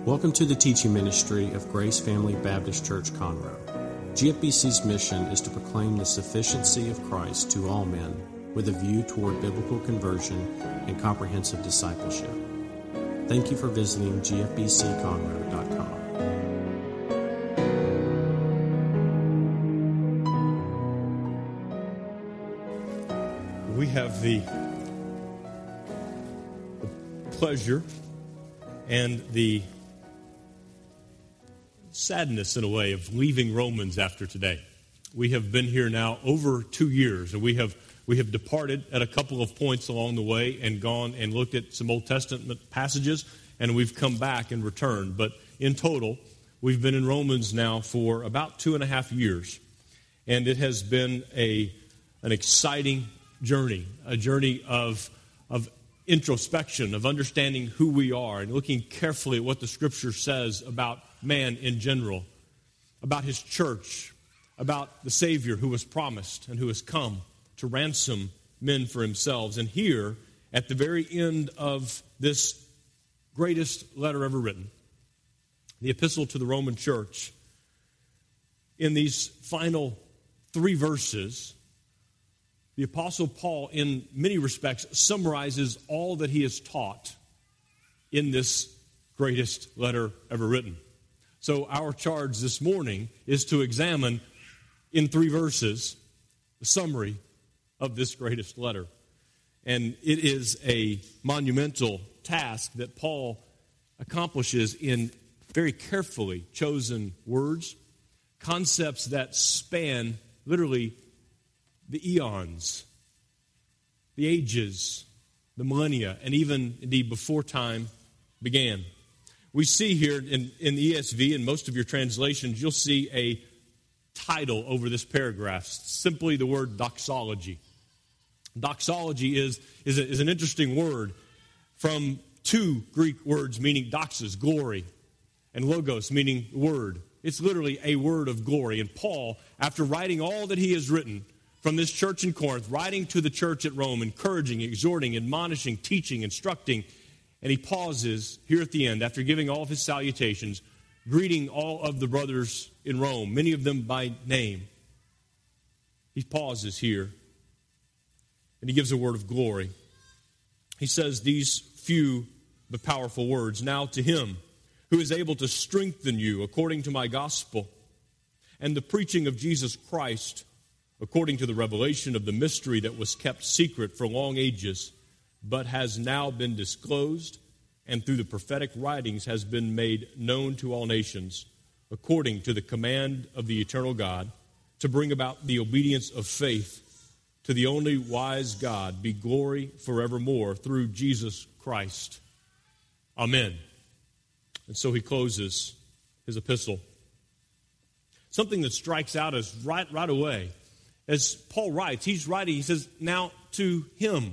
Welcome to the teaching ministry of Grace Family Baptist Church, Conroe. GFBC's mission is to proclaim the sufficiency of Christ to all men with a view toward biblical conversion and comprehensive discipleship. Thank you for visiting gfbcconroe.com. We have the pleasure and the sadness, in a way, of leaving Romans after today. We have been here now over 2 years, and we have departed at a couple of points along the way and gone and looked at some Old Testament passages, and we've come back and returned. But in total, we've been in Romans now for about 2.5 years, and it has been an exciting journey, a journey of introspection, of understanding who we are and looking carefully at what the Scripture says about man in general, about his church, about the Savior who was promised and who has come to ransom men for himself. And here, at the very end of this greatest letter ever written, the epistle to the Roman church, in these final 3 verses, the Apostle Paul, in many respects, summarizes all that he has taught in this greatest letter ever written. So our charge this morning is to examine, in 3 verses, the summary of this greatest letter. And it is a monumental task that Paul accomplishes in very carefully chosen words, concepts that span literally the eons, the ages, the millennia, and even indeed before time began. We see here in the ESV, in most of your translations, you'll see a title over this paragraph, simply the word doxology. Doxology is an interesting word from 2 Greek words meaning doxos, glory, and logos, meaning word. It's literally a word of glory. And Paul, after writing all that he has written from this church in Corinth, writing to the church at Rome, encouraging, exhorting, admonishing, teaching, instructing, and he pauses here at the end, after giving all of his salutations, greeting all of the brothers in Rome, many of them by name. He pauses here, and he gives a word of glory. He says these few but powerful words, "Now to him who is able to strengthen you according to my gospel and the preaching of Jesus Christ, according to the revelation of the mystery that was kept secret for long ages, but has now been disclosed, and through the prophetic writings has been made known to all nations, according to the command of the eternal God, to bring about the obedience of faith to the only wise God, be glory forevermore through Jesus Christ. Amen." And so he closes his epistle. Something that strikes out as right away, as Paul writes, he says, "Now to him."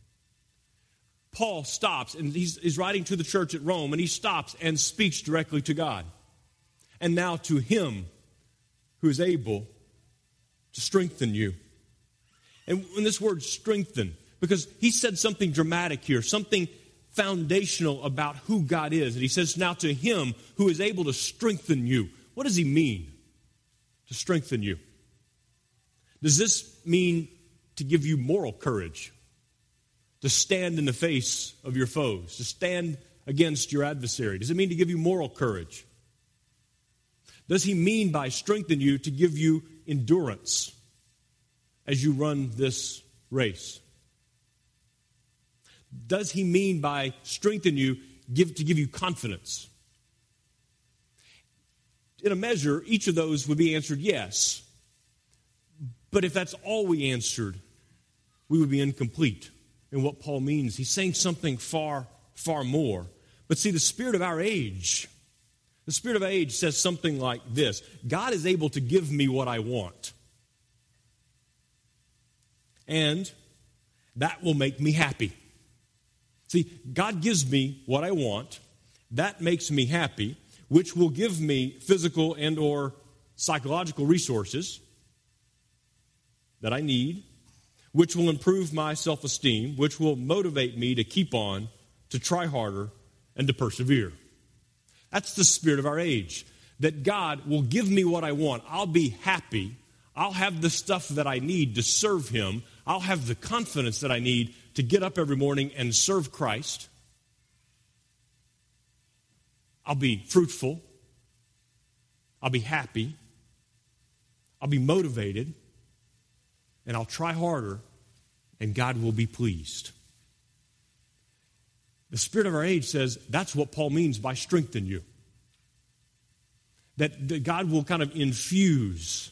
Paul stops, and he's writing to the church at Rome, and he stops and speaks directly to God. "And now to him who is able to strengthen you." And in this word strengthen, because he said something dramatic here, something foundational about who God is. And he says, "Now to him who is able to strengthen you." What does he mean, to strengthen you? Does this mean to give you moral courage, to stand in the face of your foes, to stand against your adversary? Does it mean to give you moral courage? Does he mean by strengthen you to give you endurance as you run this race? Does he mean by strengthen you to give you confidence? In a measure, each of those would be answered yes. But if that's all we answered, we would be incomplete in what Paul means. He's saying something far, far more. But see, the spirit of our age says something like this: God is able to give me what I want, and that will make me happy. See, God gives me what I want, that makes me happy, which will give me physical and or psychological resources that I need, which will improve my self-esteem, which will motivate me to keep on, to try harder, and to persevere. That's the spirit of our age, that God will give me what I want. I'll be happy. I'll have the stuff that I need to serve him. I'll have the confidence that I need to get up every morning and serve Christ. I'll be fruitful. I'll be happy. I'll be motivated. And I'll try harder, and God will be pleased. The spirit of our age says that's what Paul means by strengthen you. That God will kind of infuse,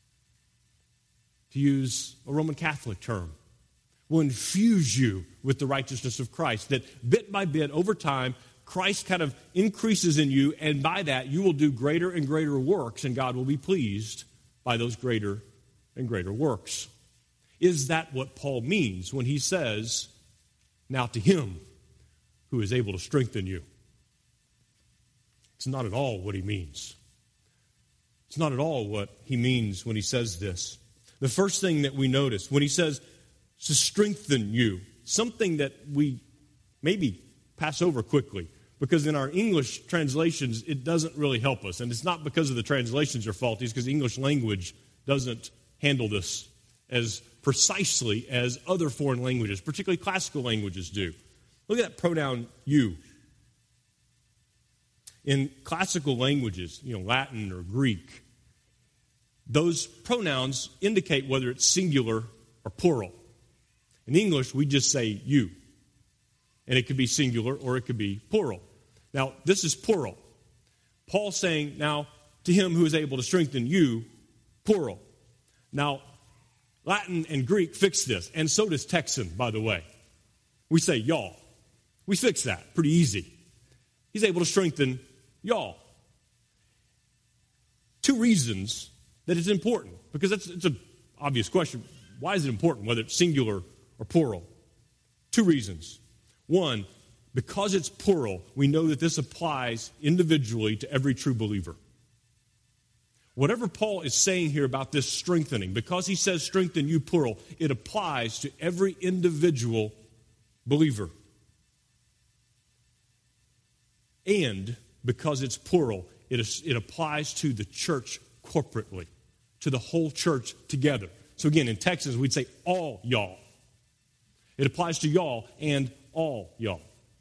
to use a Roman Catholic term, will infuse you with the righteousness of Christ. That bit by bit, over time, Christ kind of increases in you, and by that you will do greater and greater works, and God will be pleased by those greater and greater works. Is that what Paul means when he says, now to him who is able to strengthen you? It's not at all what he means. It's not at all what he means when he says this. The first thing that we notice when he says to strengthen you, something that we maybe pass over quickly, because in our English translations, it doesn't really help us. And it's not because of the translations are faulty, it's because the English language doesn't handle this as precisely as other foreign languages, particularly classical languages, do. Look at that pronoun you. In classical languages, Latin or Greek, those pronouns indicate whether it's singular or plural. In English, we just say you. And it could be singular or it could be plural. Now, this is plural. Paul's saying, now, to him who is able to strengthen you, plural. Now, Latin and Greek fix this, and so does Texan, by the way. We say y'all. We fix that pretty easy. He's able to strengthen y'all. Two reasons that it's important, because it's an obvious question. Why is it important, whether it's singular or plural? Two reasons. One, because it's plural, we know that this applies individually to every true believer. Whatever Paul is saying here about this strengthening, because he says strengthen you plural, it applies to every individual believer. And because it's plural, it applies to the church corporately, to the whole church together. So again, in Texas, we'd say all y'all. It applies to y'all and all y'all.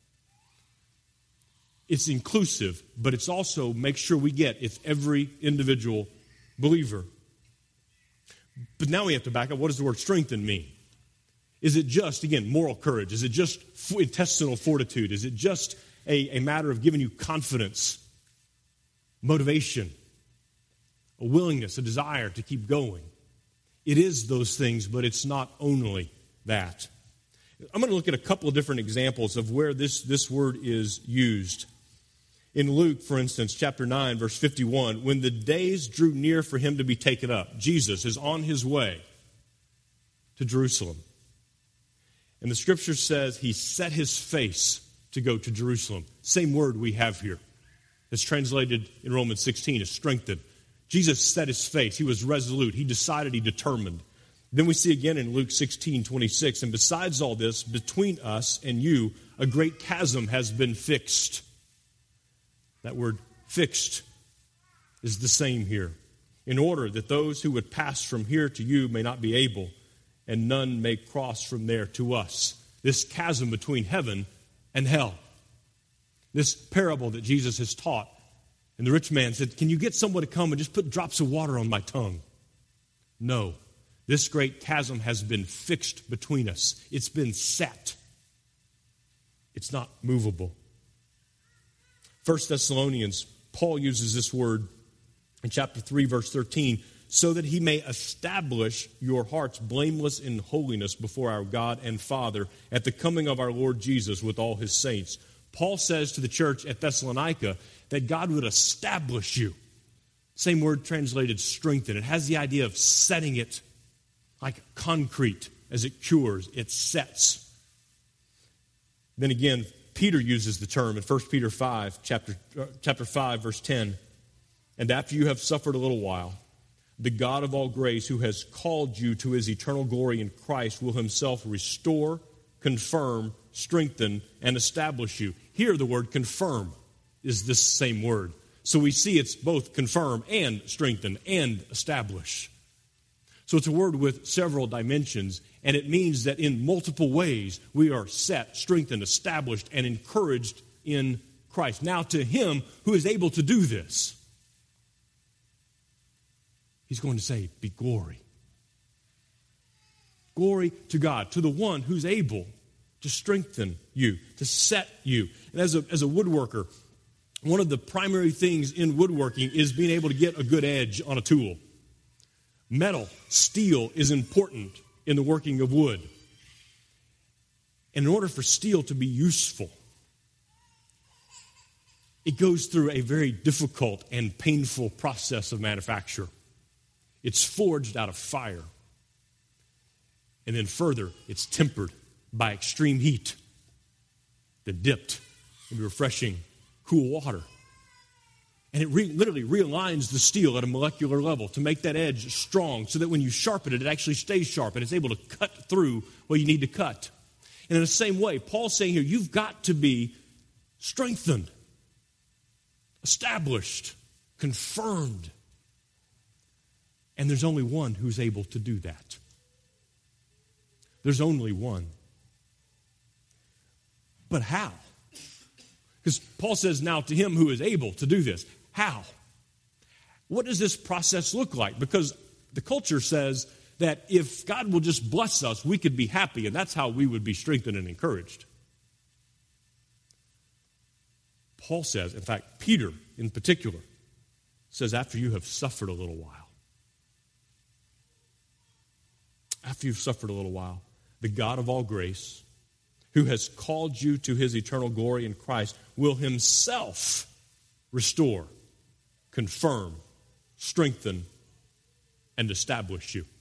It's inclusive, but it's also, make sure we get, it's every individual believer. But now we have to back up. What does the word strengthen mean? Is it just, again, moral courage? Is it just intestinal fortitude? Is it just a matter of giving you confidence, motivation, a willingness, a desire to keep going? It is those things, but it's not only that. I'm going to look at a couple of different examples of where this word is used. In Luke, for instance, chapter 9, verse 51, when the days drew near for him to be taken up, Jesus is on his way to Jerusalem. And the scripture says he set his face to go to Jerusalem. Same word we have here. It's translated in Romans 16 as strengthened. Jesus set his face. He was resolute. He decided, he determined. Then we see again in Luke 16:26, and besides all this, between us and you, a great chasm has been fixed. That word fixed is the same here. In order that those who would pass from here to you may not be able, and none may cross from there to us. This chasm between heaven and hell. This parable that Jesus has taught. And the rich man said, can you get someone to come and just put drops of water on my tongue? No. This great chasm has been fixed between us. It's been set. It's not movable. 1 Thessalonians, Paul uses this word in chapter 3, verse 13, so that he may establish your hearts blameless in holiness before our God and Father at the coming of our Lord Jesus with all his saints. Paul says to the church at Thessalonica that God would establish you. Same word translated strengthen. It has the idea of setting it like concrete as it cures. It sets. Then again, Peter uses the term in 1 Peter 5, chapter 5, verse 10. And after you have suffered a little while, the God of all grace, who has called you to his eternal glory in Christ, will himself restore, confirm, strengthen, and establish you. Here the word confirm is this same word. So we see it's both confirm and strengthen and establish. So it's a word with several dimensions, and it means that in multiple ways we are set, strengthened, established, and encouraged in Christ. Now to him who is able to do this, he's going to say, be glory. Glory to God, to the one who's able to strengthen you, to set you. And as a woodworker, one of the primary things in woodworking is being able to get a good edge on a tool. Metal, steel is important in the working of wood. And in order for steel to be useful, it goes through a very difficult and painful process of manufacture. It's forged out of fire. And then further, it's tempered by extreme heat, then dipped in refreshing, cool water. And it literally realigns the steel at a molecular level to make that edge strong so that when you sharpen it, it actually stays sharp and it's able to cut through what you need to cut. And in the same way, Paul's saying here, you've got to be strengthened, established, confirmed. And there's only one who's able to do that. There's only one. But how? Because Paul says, now to him who is able to do this. How? What does this process look like? Because the culture says that if God will just bless us, we could be happy, and that's how we would be strengthened and encouraged. Paul says, in fact, Peter in particular, says after you have suffered a little while, after you've suffered a little while, the God of all grace, who has called you to his eternal glory in Christ, will himself restore, confirm, strengthen, and establish you.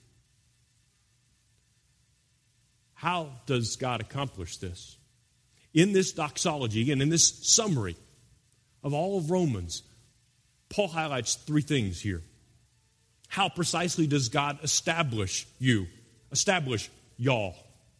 How does God accomplish this? In this doxology and in this summary of all of Romans, Paul highlights three things here. How precisely does God establish you? Establish y'all.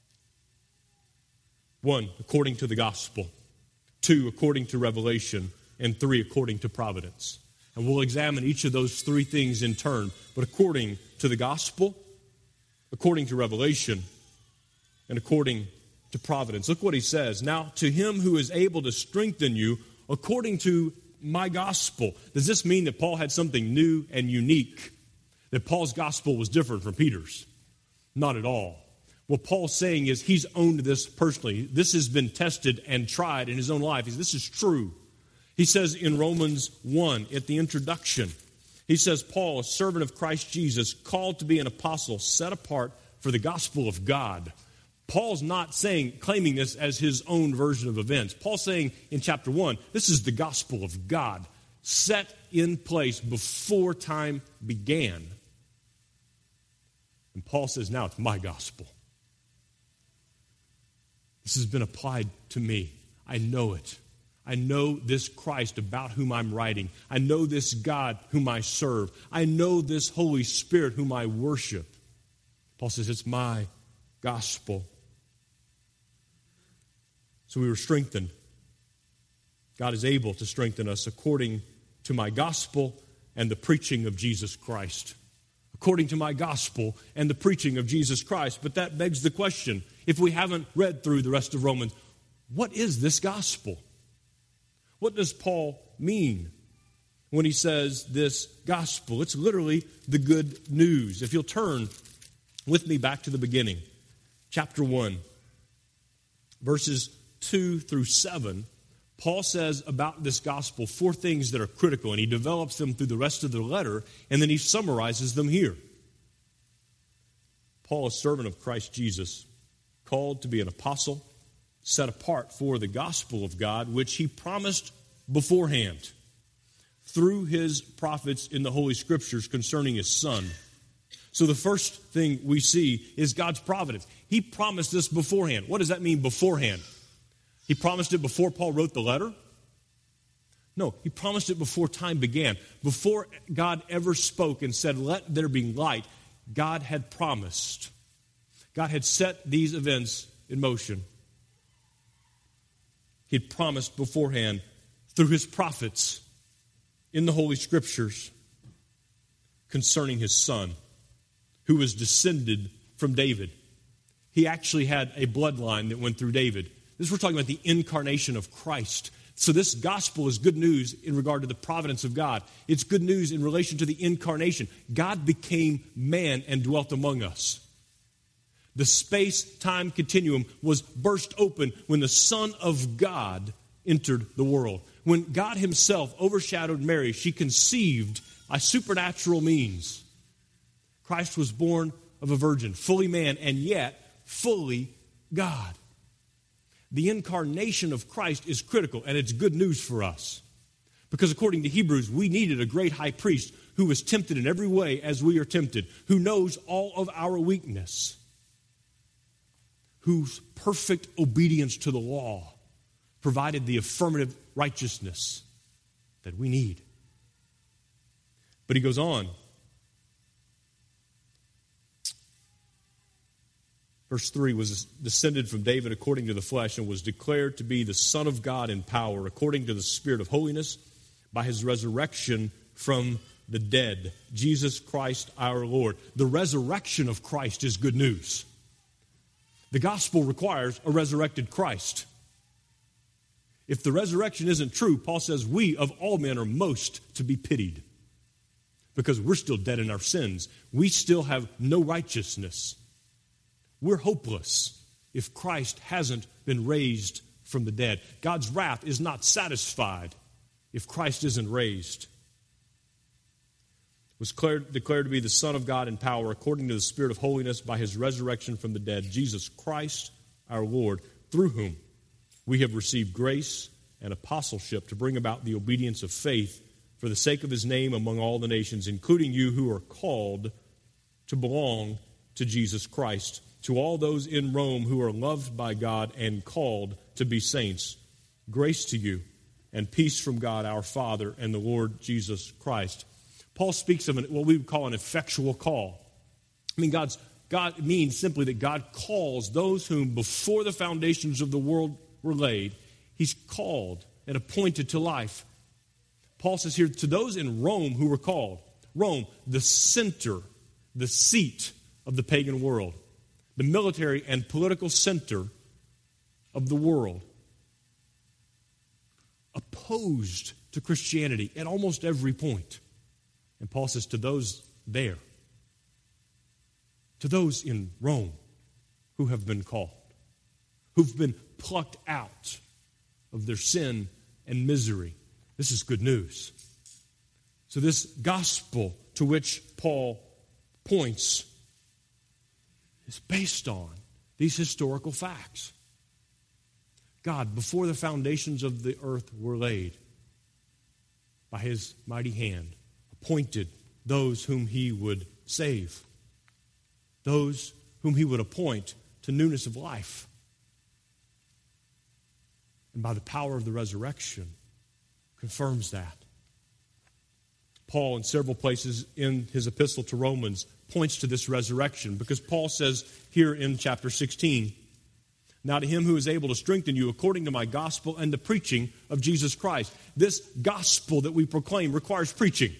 1, according to the gospel. 2, according to revelation. And 3, according to providence. And we'll examine each of those three things in turn. But according to the gospel, according to revelation, and according to providence. Look what he says. Now, to him who is able to strengthen you according to my gospel. Does this mean that Paul had something new and unique? That Paul's gospel was different from Peter's? Not at all. What Paul's saying is he's owned this personally. This has been tested and tried in his own life. This is true. He says in Romans 1 at the introduction, he says, Paul, a servant of Christ Jesus, called to be an apostle, set apart for the gospel of God. Paul's not claiming this as his own version of events. Paul's saying in chapter 1, this is the gospel of God, set in place before time began. And Paul says, now it's my gospel. This has been applied to me. I know it. I know this Christ about whom I'm writing. I know this God whom I serve. I know this Holy Spirit whom I worship. Paul says, it's my gospel. So we were strengthened. God is able to strengthen us according to my gospel and the preaching of Jesus Christ. According to my gospel and the preaching of Jesus Christ. But that begs the question, if we haven't read through the rest of Romans, what is this gospel? What does Paul mean when he says this gospel? It's literally the good news. If you'll turn with me back to the beginning, chapter 1, verses 2 through 7, Paul says about this gospel 4 things that are critical, and he develops them through the rest of the letter, and then he summarizes them here. Paul, a servant of Christ Jesus, called to be an apostle, set apart for the gospel of God, which he promised beforehand through his prophets in the Holy Scriptures concerning his Son. So the first thing we see is God's providence. He promised this beforehand. What does that mean, beforehand? He promised it before Paul wrote the letter? No, he promised it before time began. Before God ever spoke and said, let there be light, God had promised. God had set these events in motion. He had promised beforehand through his prophets in the Holy Scriptures concerning his son, who was descended from David. He actually had a bloodline that went through David. We're talking about the incarnation of Christ. So this gospel is good news in regard to the providence of God. It's good news in relation to the incarnation. God became man and dwelt among us. The space-time continuum was burst open when the Son of God entered the world. When God himself overshadowed Mary, she conceived by supernatural means. Christ was born of a virgin, fully man and yet fully God. The incarnation of Christ is critical, and it's good news for us. Because according to Hebrews, we needed a great high priest who was tempted in every way as we are tempted, who knows all of our weakness, whose perfect obedience to the law provided the affirmative righteousness that we need. But he goes on. Verse 3, was descended from David according to the flesh and was declared to be the Son of God in power according to the Spirit of holiness by his resurrection from the dead, Jesus Christ our Lord. The resurrection of Christ is good news. The gospel requires a resurrected Christ. If the resurrection isn't true, Paul says we of all men are most to be pitied because we're still dead in our sins. We still have no righteousness. We're hopeless if Christ hasn't been raised from the dead. God's wrath is not satisfied if Christ isn't raised. Was declared to be the Son of God in power according to the Spirit of holiness by his resurrection from the dead, Jesus Christ our Lord, through whom we have received grace and apostleship to bring about the obedience of faith for the sake of his name among all the nations, including you who are called to belong to Jesus Christ. To all those in Rome who are loved by God and called to be saints, grace to you and peace from God our Father and the Lord Jesus Christ. Paul speaks of what we would call an effectual call. I mean, God means simply that God calls those whom before the foundations of the world were laid, he's called and appointed to life. Paul says here, to those in Rome who were called. Rome, the center, the seat of the pagan world. The military and political center of the world, opposed to Christianity at almost every point. And Paul says to those there, to those in Rome who have been called, who've been plucked out of their sin and misery, this is good news. So this gospel to which Paul points is based on these historical facts. God, before the foundations of the earth were laid, by his mighty hand, appointed those whom he would save, those whom he would appoint to newness of life. And by the power of the resurrection, confirms that. Paul, in several places in his epistle to Romans, points to this resurrection because Paul says here in chapter 16, now to him who is able to strengthen you according to my gospel and the preaching of Jesus Christ. This gospel that we proclaim requires preaching.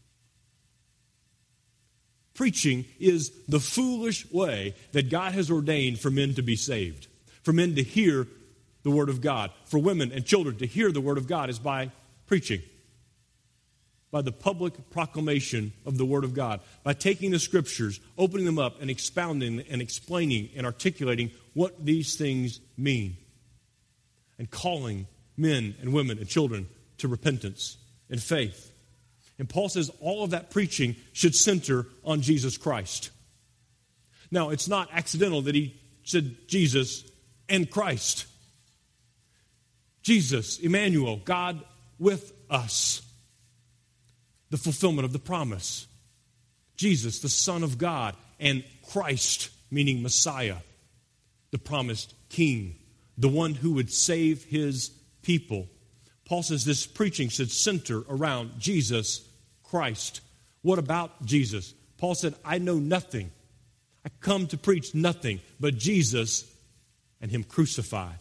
Preaching is the foolish way that God has ordained for men to be saved, for men to hear the word of God, for women and children to hear the word of God is by preaching. By the public proclamation of the Word of God, by taking the Scriptures, opening them up, and expounding and explaining and articulating what these things mean, and calling men and women and children to repentance and faith. And Paul says all of that preaching should center on Jesus Christ. Now, it's not accidental that he said Jesus and Christ. Jesus, Emmanuel, God with us. The fulfillment of the promise. Jesus, the Son of God, and Christ, meaning Messiah, the promised King, the one who would save his people. Paul says this preaching should center around Jesus Christ. What about Jesus? Paul said, I know nothing. I come to preach nothing but Jesus and him crucified.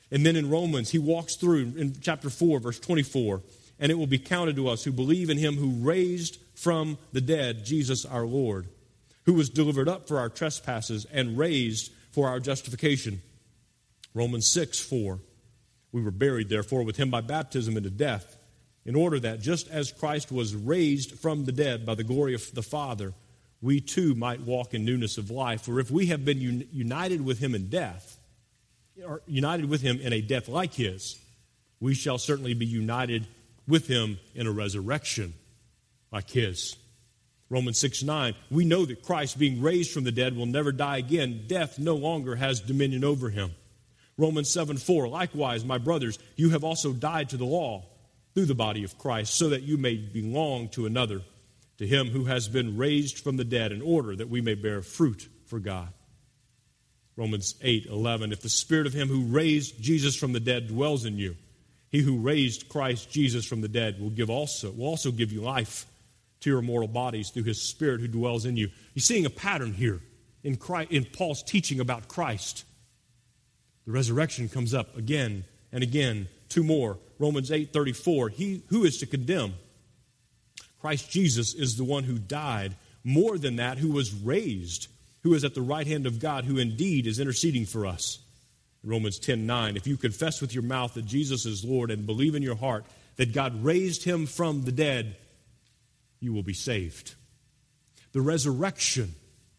And then in Romans, he walks through in chapter 4, verse 24, and it will be counted to us who believe in him who raised from the dead Jesus our Lord, who was delivered up for our trespasses and raised for our justification. Romans 6, 4, we were buried, therefore, with him by baptism into death, in order that just as Christ was raised from the dead by the glory of the Father, we too might walk in newness of life. For if we have been united with him in death, or united with him in a death like his, we shall certainly be united with him in a resurrection like his. Romans 6, 9, we know that Christ, being raised from the dead, will never die again. Death no longer has dominion over him. Romans 7, 4, likewise, my brothers, you have also died to the law through the body of Christ, so that you may belong to another, to him who has been raised from the dead, in order that we may bear fruit for God. Romans 8, 11, if the spirit of him who raised Jesus from the dead dwells in you, he who raised Christ Jesus from the dead will also give you life to your mortal bodies through his Spirit who dwells in you. You're seeing a pattern here in Paul's teaching about Christ. The resurrection comes up again and again. Two more. Romans 8:34. He who is to condemn? Christ Jesus is the one who died. More than that, who was raised, who is at the right hand of God, who indeed is interceding for us. Romans 10:9. If you confess with your mouth that Jesus is Lord and believe in your heart that God raised him from the dead, you will be saved. The resurrection,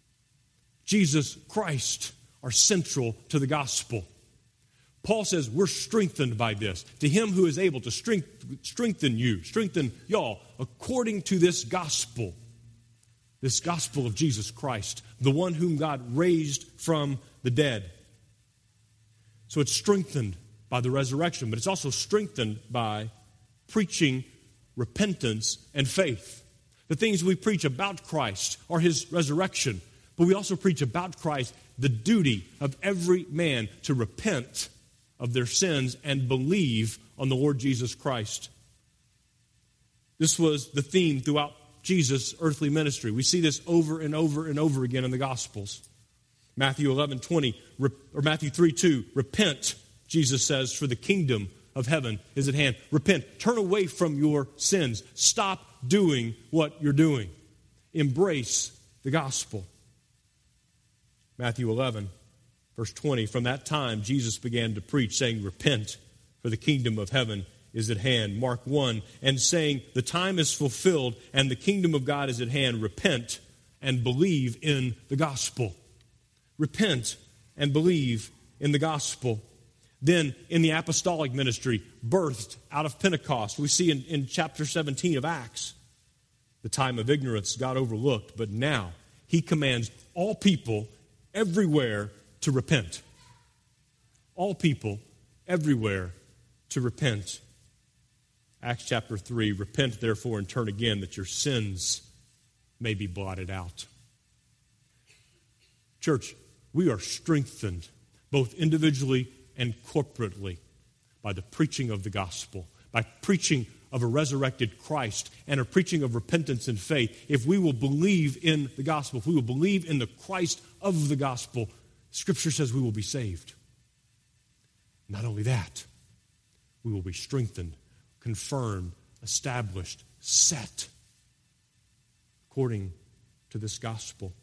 Jesus Christ, are central to the gospel. Gospel says we're strengthened by this. To him who is able to strengthen y'all, according to this gospel of Jesus Christ, the one whom God raised from the dead. So it's strengthened by the resurrection, but it's also strengthened by preaching repentance and faith. The things we preach about Christ are his resurrection, but we also preach about Christ, the duty of every man to repent of their sins and believe on the Lord Jesus Christ. This was the theme throughout Jesus' earthly ministry. We see this over and over and over again in the Gospels. Matthew 11:20, or Matthew 3:2, repent, Jesus says, for the kingdom of heaven is at hand. Repent. Turn away from your sins. Stop doing what you're doing. Embrace the gospel. Matthew 11, verse 20, from that time Jesus began to preach, saying, repent, for the kingdom of heaven is at hand. Mark 1, and saying, the time is fulfilled and the kingdom of God is at hand. Repent and believe in the gospel. Repent and believe in the gospel. Then in the apostolic ministry, birthed out of Pentecost, we see in chapter 17 of Acts, the time of ignorance got overlooked, but now he commands all people everywhere to repent. All people everywhere to repent. Acts chapter 3, repent therefore and turn again that your sins may be blotted out. Church, we are strengthened both individually and corporately by the preaching of the gospel, by preaching of a resurrected Christ and a preaching of repentance and faith. If we will believe in the gospel, if we will believe in the Christ of the gospel, Scripture says we will be saved. Not only that, we will be strengthened, confirmed, established, set according to this gospel.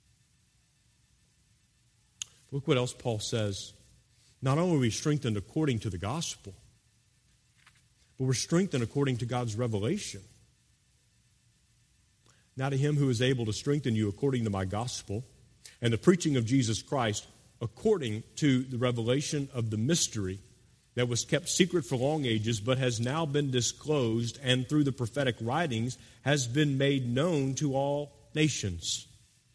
Look what else Paul says. Not only are we strengthened according to the gospel, but we're strengthened according to God's revelation. Now to him who is able to strengthen you according to my gospel and the preaching of Jesus Christ according to the revelation of the mystery that was kept secret for long ages but has now been disclosed and through the prophetic writings has been made known to all nations.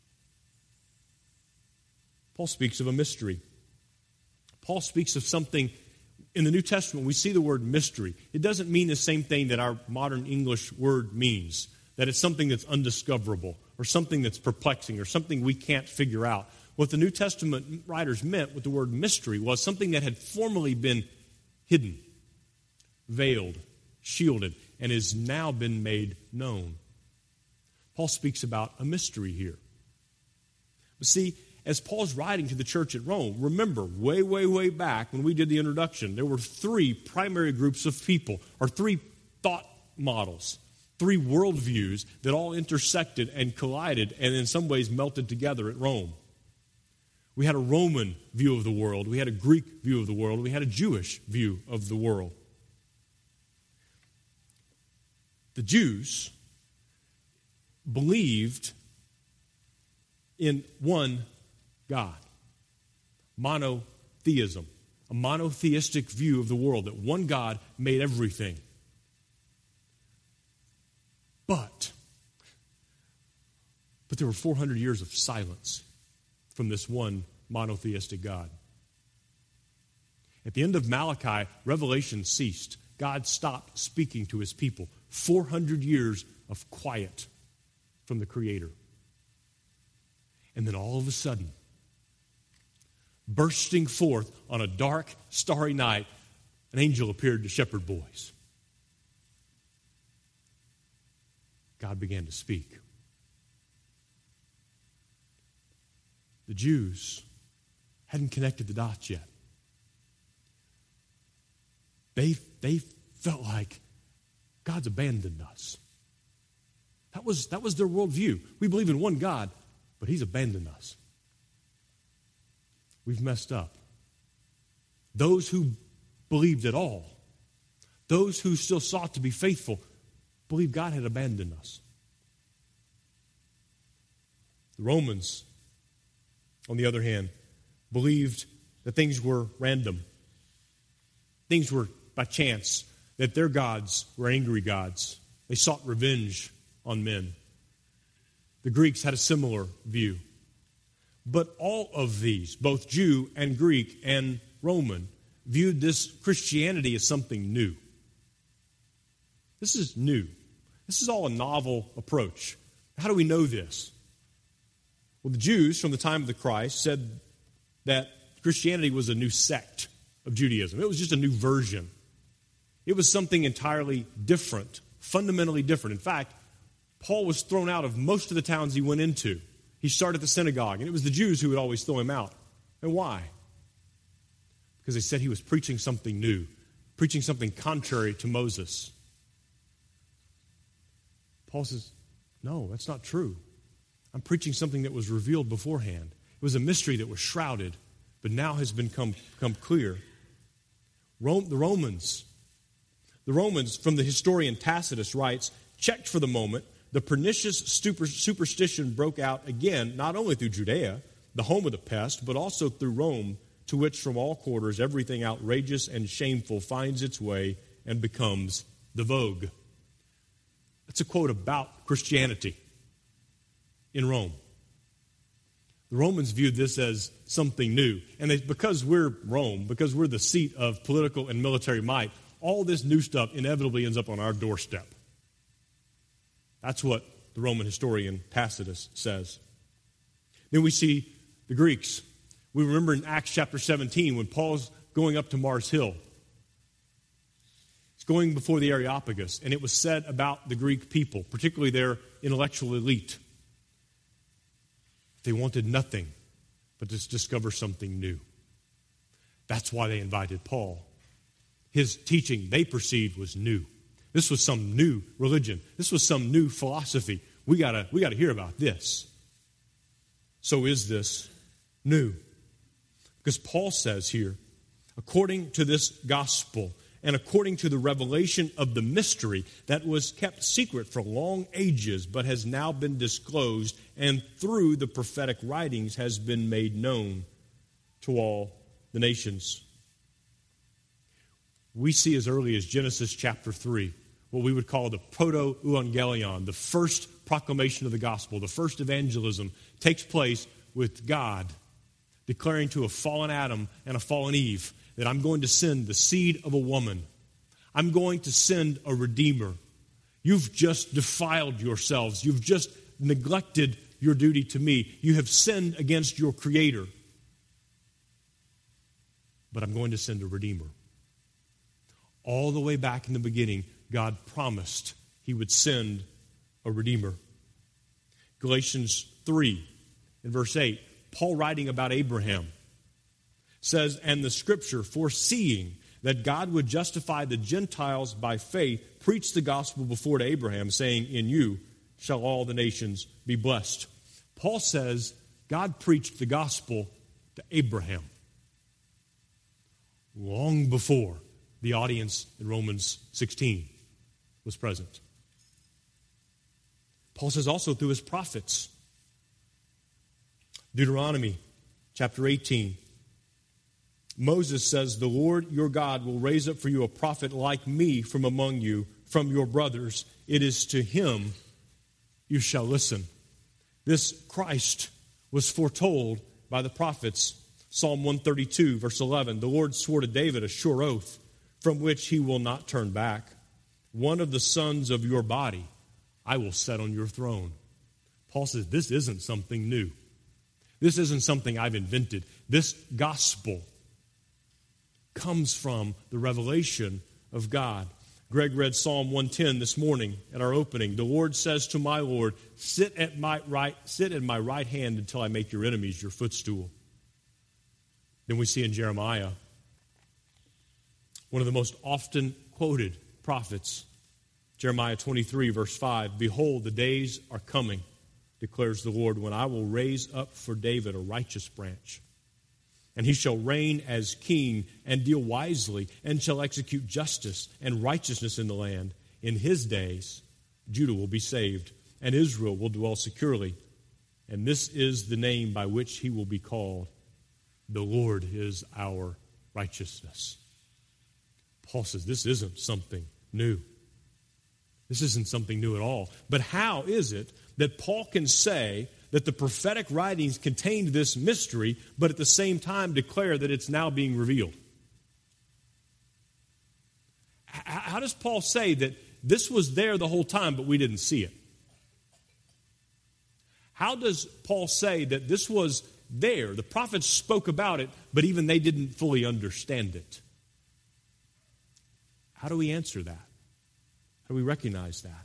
Paul speaks of a mystery. Paul speaks of something. In the New Testament, we see the word mystery. It doesn't mean the same thing that our modern English word means, that it's something that's undiscoverable or something that's perplexing or something we can't figure out. What the New Testament writers meant with the word mystery was something that had formerly been hidden, veiled, shielded, and has now been made known. Paul speaks about a mystery here. But see, as Paul's writing to the church at Rome, remember, way, way, way back when we did the introduction, there were three primary groups of people, or three thought models, three worldviews that all intersected and collided and in some ways melted together at Rome. We had a Roman view of the world, we had a Greek view of the world, we had a Jewish view of the world. The Jews believed in one God, monotheism, a monotheistic view of the world, that one God made everything. But there were 400 years of silence from this one monotheistic God. At the end of Malachi, revelation ceased. God stopped speaking to his people. 400 years of quiet from the Creator. And then all of a sudden, bursting forth on a dark, starry night, an angel appeared to shepherd boys. God began to speak. The Jews hadn't connected the dots yet. They felt like God's abandoned us. That was their worldview. We believe in one God, but he's abandoned us. We've messed up. Those who believed at all, those who still sought to be faithful, believed God had abandoned us. The Romans, on the other hand, believed that things were random. Things were by chance, that their gods were angry gods. They sought revenge on men. The Greeks had a similar view. But all of these, both Jew and Greek and Roman, viewed this Christianity as something new. This is new. This is all a novel approach. How do we know this? Well, the Jews from the time of the Christ said that Christianity was a new sect of Judaism. It was just a new version. It was something entirely different, fundamentally different. In fact, Paul was thrown out of most of the towns he went into. He started the synagogue, and it was the Jews who would always throw him out. And why? Because they said he was preaching something new, preaching something contrary to Moses. Paul says, no, that's not true. I'm preaching something that was revealed beforehand. It was a mystery that was shrouded, but now has become clear. The Romans, from the historian Tacitus writes, checked for the moment, the pernicious superstition broke out again, not only through Judea, the home of the pest, but also through Rome, to which from all quarters everything outrageous and shameful finds its way and becomes the vogue. That's a quote about Christianity in Rome. The Romans viewed this as something new. And because we're Rome, because we're the seat of political and military might, all this new stuff inevitably ends up on our doorstep. That's what the Roman historian Tacitus says. Then we see the Greeks. We remember in Acts chapter 17 when Paul's going up to Mars Hill. He's going before the Areopagus, and it was said about the Greek people, particularly their intellectual elite, they wanted nothing but to discover something new. That's why they invited Paul. His teaching, they perceived, was new. This was some new religion. This was some new philosophy. We gotta hear about this. So is this new? Because Paul says here, according to this gospel and according to the revelation of the mystery that was kept secret for long ages but has now been disclosed and through the prophetic writings has been made known to all the nations. We see as early as Genesis chapter 3 what we would call the proto-evangelion, the first proclamation of the gospel, the first evangelism takes place with God declaring to a fallen Adam and a fallen Eve that I'm going to send the seed of a woman. I'm going to send a redeemer. You've just defiled yourselves. You've just neglected your duty to me. You have sinned against your Creator. But I'm going to send a redeemer. All the way back in the beginning, God promised He would send a redeemer. Galatians 3 in verse 8, Paul writing about Abraham says, and the Scripture, foreseeing that God would justify the Gentiles by faith, preached the gospel before to Abraham, saying, in you shall all the nations be blessed. Paul says God preached the gospel to Abraham long before the audience in Romans 16 was present. Paul says also through his prophets. Deuteronomy chapter 18. Moses says, the Lord your God will raise up for you a prophet like me from among you, from your brothers. It is to him you shall listen. This Christ was foretold by the prophets. Psalm 132, verse 11, the Lord swore to David a sure oath, from which he will not turn back. One of the sons of your body I will set on your throne. Paul says this isn't something new. This isn't something I've invented. This gospel comes from the revelation of God. Greg read Psalm 110 this morning at our opening. The Lord says to my Lord, sit at my right hand until I make your enemies your footstool. Then we see in Jeremiah, one of the most often quoted prophets, Jeremiah 23, verse 5, behold, the days are coming, declares the Lord, when I will raise up for David a righteous branch. And he shall reign as king and deal wisely and shall execute justice and righteousness in the land. In his days, Judah will be saved and Israel will dwell securely. And this is the name by which he will be called. The Lord is our righteousness. Paul says this isn't something new. This isn't something new at all. But how is it that Paul can say that the prophetic writings contained this mystery, but at the same time declare that it's now being revealed? How does Paul say that this was there the whole time, but we didn't see it? How does Paul say that this was there? The prophets spoke about it, but even they didn't fully understand it. How do we answer that? How do we recognize that?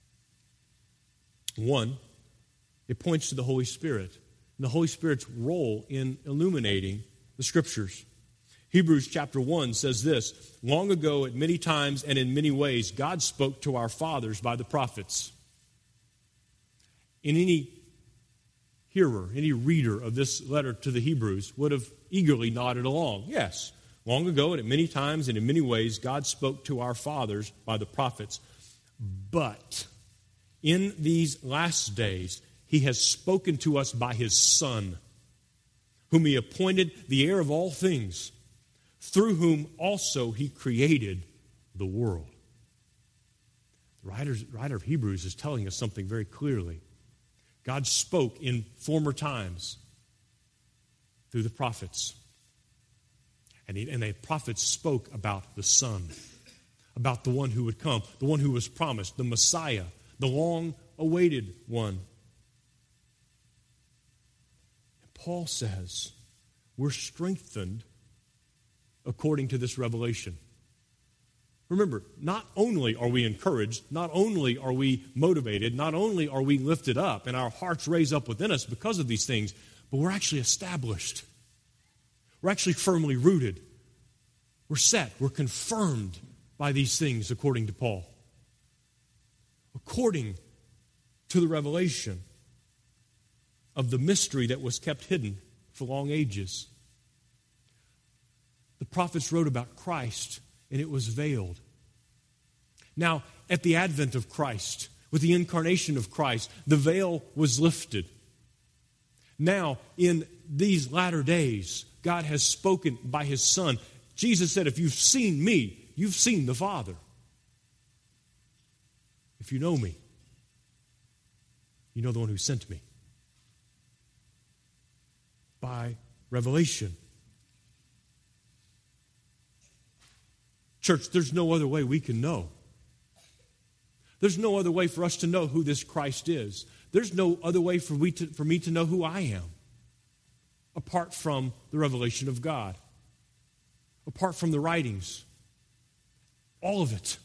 One, it points to the Holy Spirit and the Holy Spirit's role in illuminating the Scriptures. Hebrews chapter 1 says this, long ago at many times and in many ways God spoke to our fathers by the prophets. And any hearer, any reader of this letter to the Hebrews would have eagerly nodded along. Yes, long ago and at many times and in many ways God spoke to our fathers by the prophets. But in these last days he has spoken to us by his Son, whom he appointed the heir of all things, through whom also he created the world. The writer of Hebrews is telling us something very clearly. God spoke in former times through the prophets. And the prophets spoke about the Son, about the one who would come, the one who was promised, the Messiah, the long-awaited one. And Paul says, we're strengthened according to this revelation. Remember, not only are we encouraged, not only are we motivated, not only are we lifted up and our hearts raise up within us because of these things, but we're actually established. We're actually firmly rooted. We're set. We're confirmed by these things according to Paul. According to the revelation of the mystery that was kept hidden for long ages. The prophets wrote about Christ, and it was veiled. Now, at the advent of Christ, with the incarnation of Christ, the veil was lifted. Now, in these latter days, God has spoken by his Son. Jesus said, if you've seen me, you've seen the Father. If you know me, you know the one who sent me. By revelation. Church, there's no other way we can know. There's no other way for us to know who this Christ is. There's no other way for me to know who I am apart from the revelation of God, apart from the writings. All of it.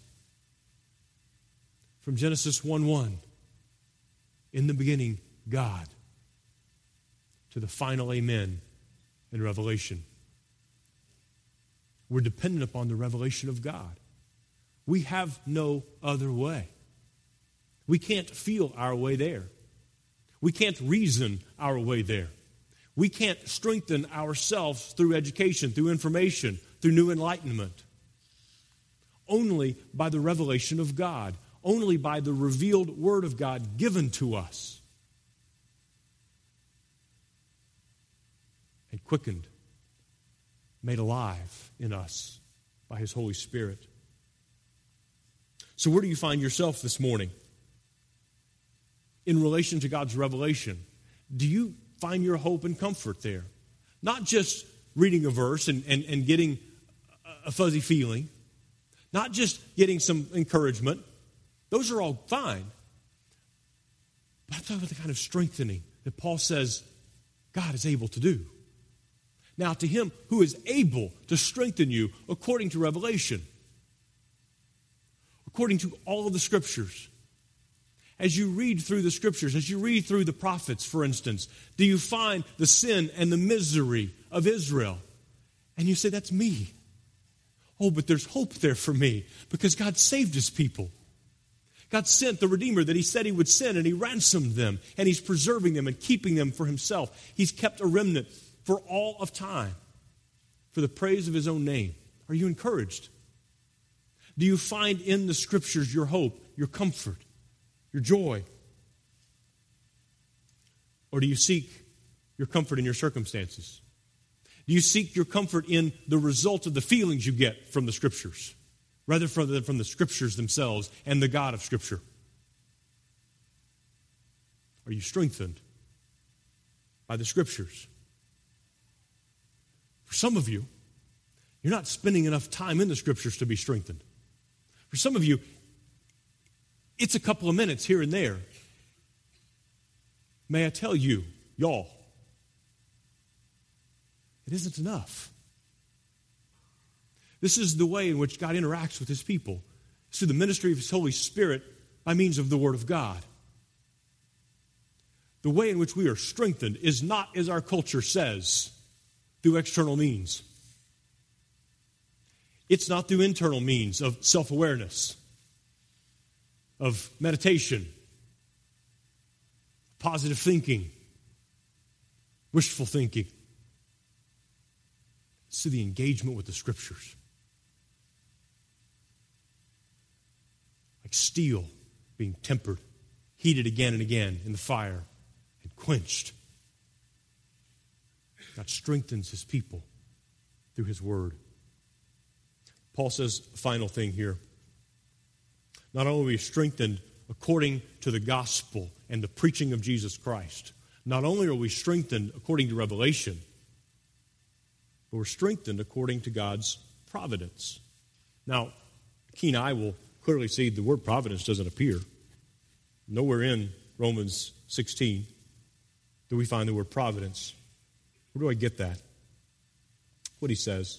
From Genesis 1:1, in the beginning, God, to the final amen in Revelation. We're dependent upon the revelation of God. We have no other way. We can't feel our way there. We can't reason our way there. We can't strengthen ourselves through education, through information, through new enlightenment. Only by the revelation of God. Only by the revealed Word of God given to us. And quickened, made alive in us by His Holy Spirit. So where do you find yourself this morning in relation to God's revelation? Do you find your hope and comfort there? Not just reading a verse and getting a fuzzy feeling. Not just getting some encouragement. Those are all fine. But I'm talking about the kind of strengthening that Paul says God is able to do. Now, to Him who is able to strengthen you according to revelation, according to all of the Scriptures. As you read through the Scriptures, as you read through the prophets, for instance, do you find the sin and the misery of Israel? And you say, that's me. Oh, but there's hope there for me because God saved His people. God sent the Redeemer that He said He would send, and He ransomed them, and He's preserving them and keeping them for Himself. He's kept a remnant for all of time for the praise of His own name. Are you encouraged? Do you find in the Scriptures your hope, your comfort, your joy? Or do you seek your comfort in your circumstances? Do you seek your comfort in the result of the feelings you get from the Scriptures, rather than from the Scriptures themselves and the God of Scripture? Are you strengthened by the Scriptures? For some of you, you're not spending enough time in the Scriptures to be strengthened. For some of you, it's a couple of minutes here and there. May I tell you, y'all, it isn't enough. This is the way in which God interacts with His people. It's through the ministry of His Holy Spirit by means of the Word of God. The way in which we are strengthened is not, as our culture says, through external means. It's not through internal means of self-awareness, of meditation, positive thinking, wishful thinking. It's through the engagement with the Scriptures. Like steel being tempered, heated again and again in the fire, and quenched. God strengthens His people through His Word. Paul says a final thing here. Not only are we strengthened according to the gospel and the preaching of Jesus Christ, not only are we strengthened according to revelation, but we're strengthened according to God's providence. Now, a keen eye will clearly see the word providence doesn't appear. Nowhere in Romans 16 do we find the word providence. Where do I get that? What he says.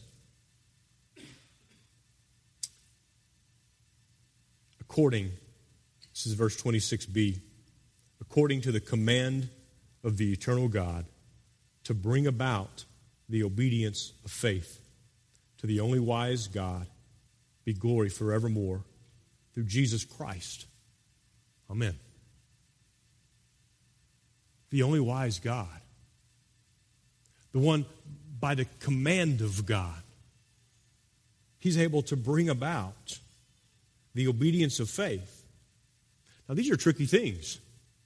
According, this is verse 26b, according to the command of the eternal God, to bring about the obedience of faith, to the only wise God, be glory forevermore, through Jesus Christ. Amen. The only wise God, the one by the command of God, He's able to bring about the obedience of faith. Now, these are tricky things.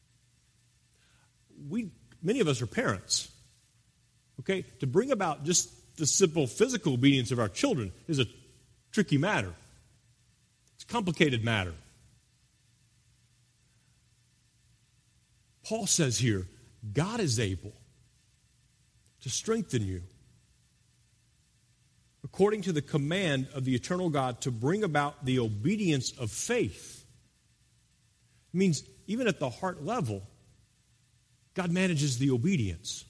Many of us are parents. Okay? To bring about just the simple physical obedience of our children is a tricky matter. It's a complicated matter. Paul says here, God is able to strengthen you according to the command of the eternal God to bring about the obedience of faith. It means even at the heart level, God manages the obedience.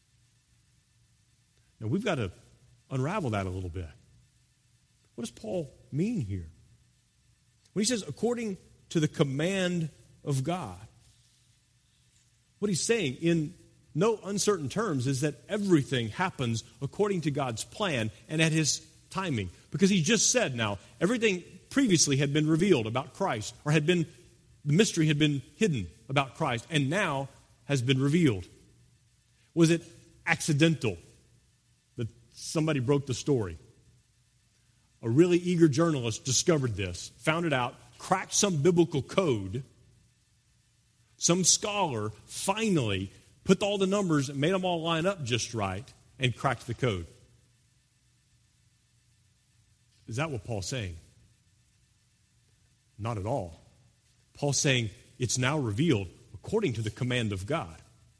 Now, we've got to unravel that a little bit. What does Paul mean here? When he says, according to the command of God, what he's saying in no uncertain terms is that everything happens according to God's plan and at His timing. Because He just said now, everything previously had been revealed about Christ, or the mystery had been hidden about Christ, and now has been revealed. Was it accidental that somebody broke the story? A really eager journalist discovered this, found it out, cracked some biblical code. Some scholar finally put all the numbers and made them all line up just right and cracked the code. Is that what Paul's saying? Not at all. Paul's saying it's now revealed according to the command of God.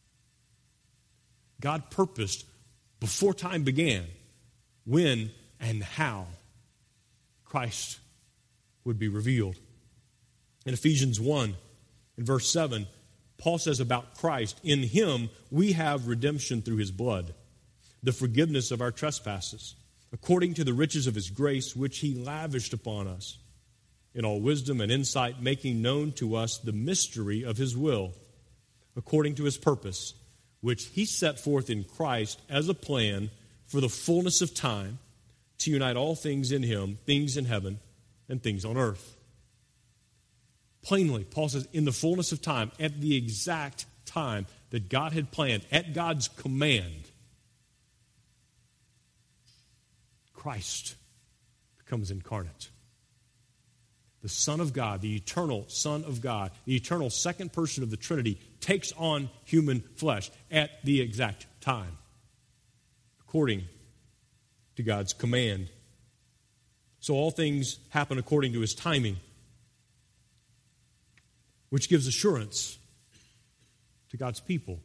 God purposed before time began when and how Christ would be revealed. In Ephesians 1, in verse 7, Paul says about Christ, in Him we have redemption through His blood, the forgiveness of our trespasses, according to the riches of His grace, which He lavished upon us, in all wisdom and insight, making known to us the mystery of His will, according to His purpose, which He set forth in Christ as a plan for the fullness of time, to unite all things in Him, things in heaven and things on earth. Plainly, Paul says, in the fullness of time, at the exact time that God had planned, at God's command, Christ becomes incarnate. The Son of God, the eternal Son of God, the eternal second person of the Trinity, takes on human flesh at the exact time, according to God's command. So all things happen according to His timing, which gives assurance to God's people.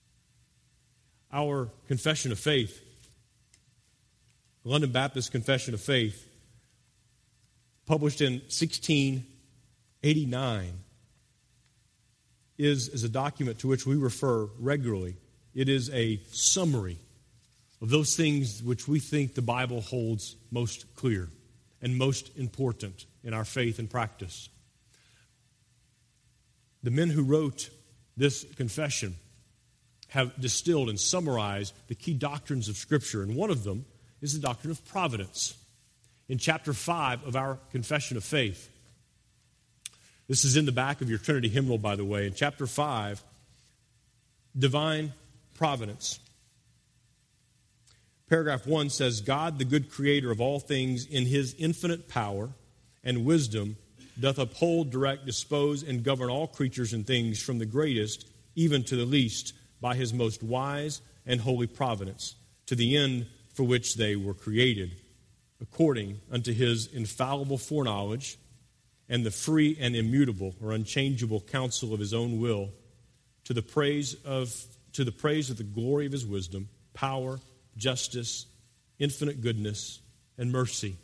Our confession of faith, the London Baptist Confession of Faith, published in 1689, is a document to which we refer regularly. It is a summary of those things which we think the Bible holds most clear and most important in our faith and practice. The men who wrote this confession have distilled and summarized the key doctrines of Scripture, and one of them is the doctrine of providence. In chapter 5 of our confession of faith, this is in the back of your Trinity hymnal, by the way. In chapter 5, divine providence. Paragraph 1 says, God, the good creator of all things, in His infinite power and wisdom, doth uphold, direct, dispose, and govern all creatures and things, from the greatest even to the least, by His most wise and holy providence, to the end for which they were created, according unto His infallible foreknowledge and the free and immutable or unchangeable counsel of His own will, to the praise of the glory of His wisdom, power, justice, infinite goodness, and mercy.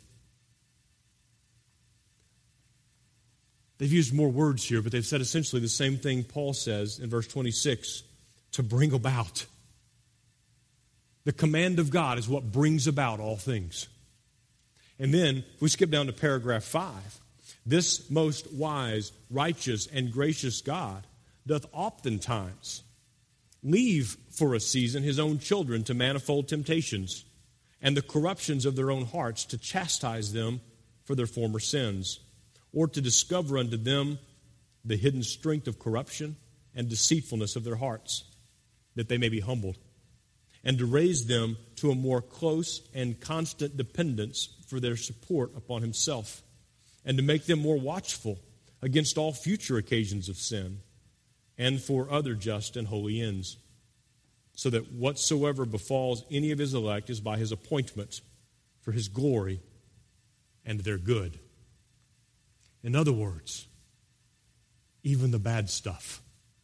They've used more words here, but they've said essentially the same thing Paul says in verse 26, to bring about. The command of God is what brings about all things. And then, if we skip down to paragraph 5, this most wise, righteous, and gracious God doth oftentimes leave for a season His own children to manifold temptations and the corruptions of their own hearts, to chastise them for their former sins, or to discover unto them the hidden strength of corruption and deceitfulness of their hearts, that they may be humbled, and to raise them to a more close and constant dependence for their support upon Himself, and to make them more watchful against all future occasions of sin, and for other just and holy ends, so that whatsoever befalls any of His elect is by His appointment for His glory and their good. In other words, even the bad stuff.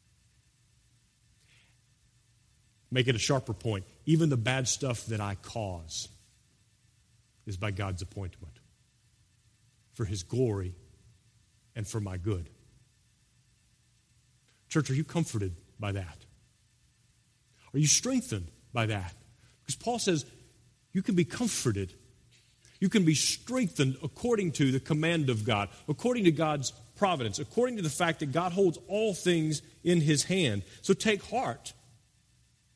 Make it a sharper point. Even the bad stuff that I cause is by God's appointment for His glory and for my good. Church, are you comforted by that? Are you strengthened by that? Because Paul says you can be comforted. You can be strengthened according to the command of God, according to God's providence, according to the fact that God holds all things in His hand. So take heart.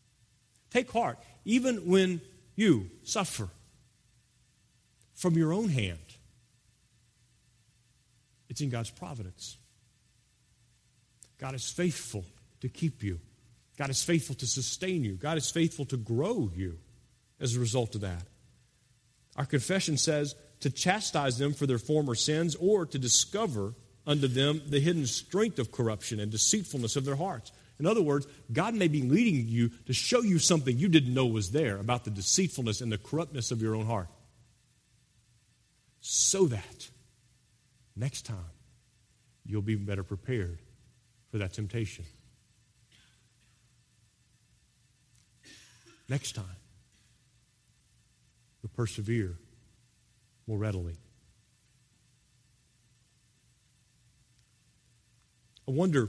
Take heart, even when you suffer from your own hand. It's in God's providence. God is faithful to keep you. God is faithful to sustain you. God is faithful to grow you as a result of that. Our confession says to chastise them for their former sins or to discover unto them the hidden strength of corruption and deceitfulness of their hearts. In other words, God may be leading you to show you something you didn't know was there about the deceitfulness and the corruptness of your own heart. So that next time you'll be better prepared for that temptation. Next time, you'll persevere more readily. I wonder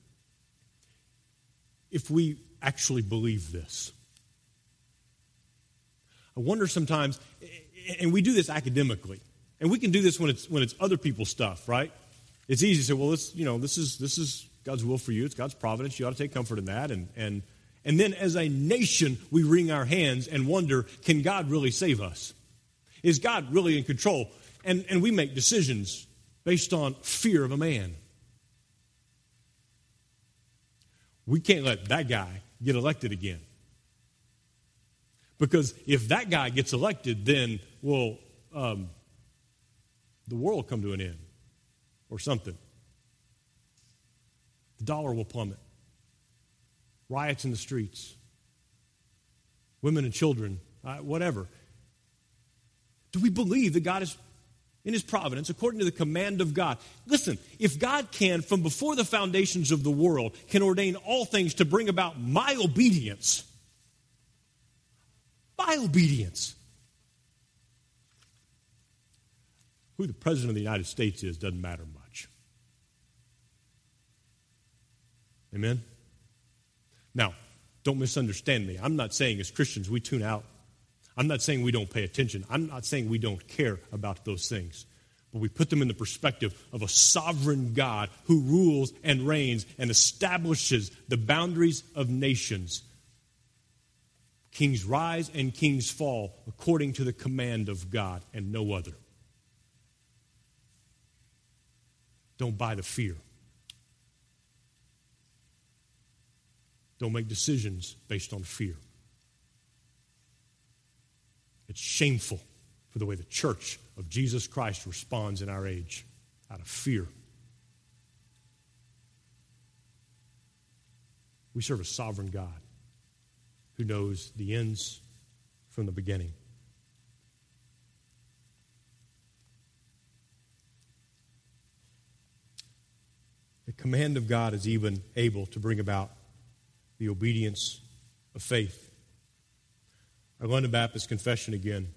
if we actually believe this. I wonder sometimes, and we do this academically, and we can do this when it's other people's stuff, right? It's easy to say, well, this is God's will for you. It's God's providence. You ought to take comfort in that. And then as a nation, we wring our hands and wonder, can God really save us? Is God really in control? And we make decisions based on fear of a man. We can't let that guy get elected again. Because if that guy gets elected, then, the world will come to an end or something. The dollar will plummet. Riots in the streets. Women and children, whatever. Do we believe that God is in his providence, according to the command of God? Listen, if God can, from before the foundations of the world, can ordain all things to bring about my obedience, who the President of the United States is doesn't matter much. Amen? Now, don't misunderstand me. I'm not saying as Christians we tune out. I'm not saying we don't pay attention. I'm not saying we don't care about those things. But we put them in the perspective of a sovereign God who rules and reigns and establishes the boundaries of nations. Kings rise and kings fall according to the command of God and no other. Don't buy the fear. Don't make decisions based on fear. It's shameful for the way the church of Jesus Christ responds in our age, out of fear. We serve a sovereign God who knows the ends from the beginning. The command of God is even able to bring about the obedience of faith. Our London Baptist Confession again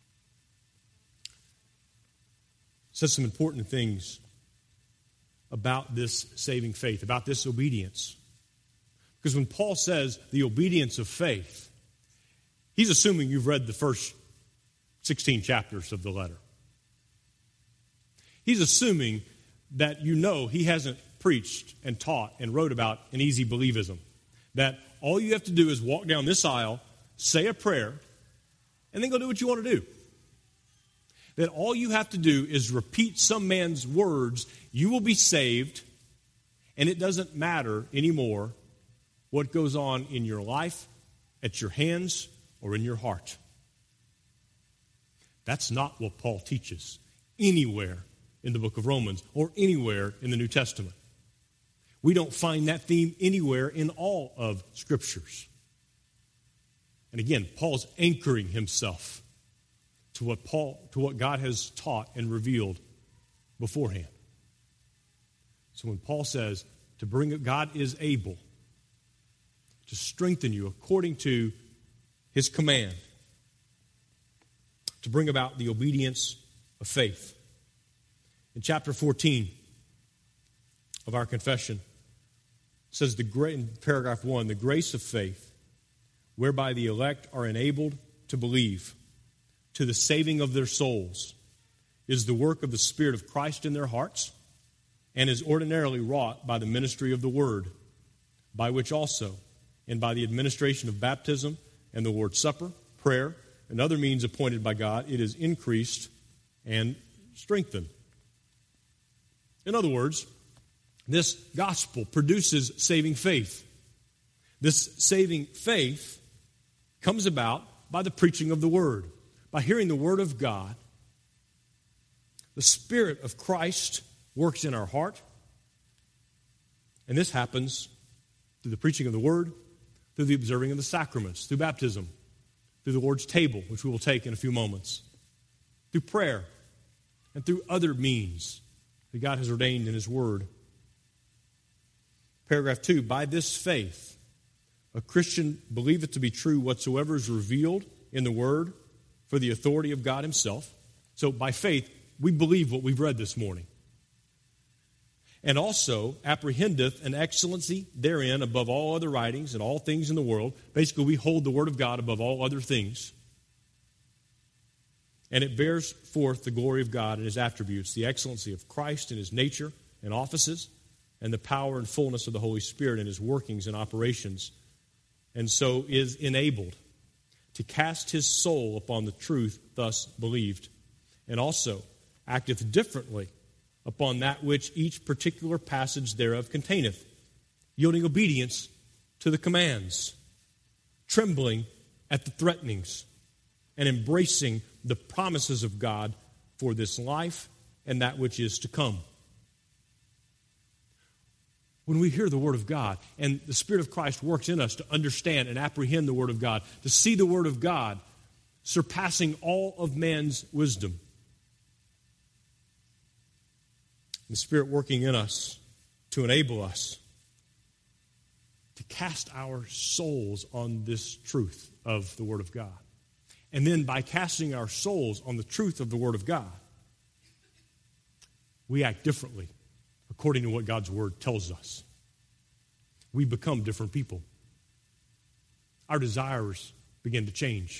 says some important things about this saving faith, about this obedience. Because when Paul says the obedience of faith, he's assuming you've read the first 16 chapters of the letter. He's assuming that you know he hasn't preached and taught and wrote about an easy believism. That all you have to do is walk down this aisle, say a prayer, and then go do what you want to do. That all you have to do is repeat some man's words, you will be saved, and it doesn't matter anymore what goes on in your life, at your hands, or in your heart. That's not what Paul teaches anywhere in the book of Romans or anywhere in the New Testament. We don't find that theme anywhere in all of Scriptures. And again, Paul's anchoring himself to what God has taught and revealed beforehand. So when Paul says God is able to strengthen you according to his command, to bring about the obedience of faith. In chapter 14 of our confession, it says in paragraph 1, the grace of faith, whereby the elect are enabled to believe to the saving of their souls, is the work of the Spirit of Christ in their hearts, and is ordinarily wrought by the ministry of the Word, by which also, and by the administration of baptism, and the Lord's Supper, prayer, and other means appointed by God, it is increased and strengthened. In other words, this gospel produces saving faith. This saving faith comes about by the preaching of the Word, by hearing the Word of God. The Spirit of Christ works in our heart, and this happens through the preaching of the Word, through the observing of the sacraments, through baptism, through the Lord's table, which we will take in a few moments, through prayer, and through other means that God has ordained in His Word. Paragraph 2, by this faith, a Christian believeth to be true whatsoever is revealed in the Word for the authority of God Himself. So by faith, we believe what we've read this morning. And also apprehendeth an excellency therein above all other writings and all things in the world. Basically, we hold the Word of God above all other things. And it bears forth the glory of God and His attributes, the excellency of Christ in His nature and offices, and the power and fullness of the Holy Spirit in His workings and operations, and so is enabled to cast his soul upon the truth thus believed, and also acteth differently upon that which each particular passage thereof containeth, yielding obedience to the commands, trembling at the threatenings, and embracing the promises of God for this life and that which is to come. When we hear the Word of God and the Spirit of Christ works in us to understand and apprehend the Word of God, to see the Word of God surpassing all of man's wisdom, the Spirit working in us to enable us to cast our souls on this truth of the Word of God. And then by casting our souls on the truth of the Word of God, we act differently according to what God's Word tells us. We become different people. Our desires begin to change.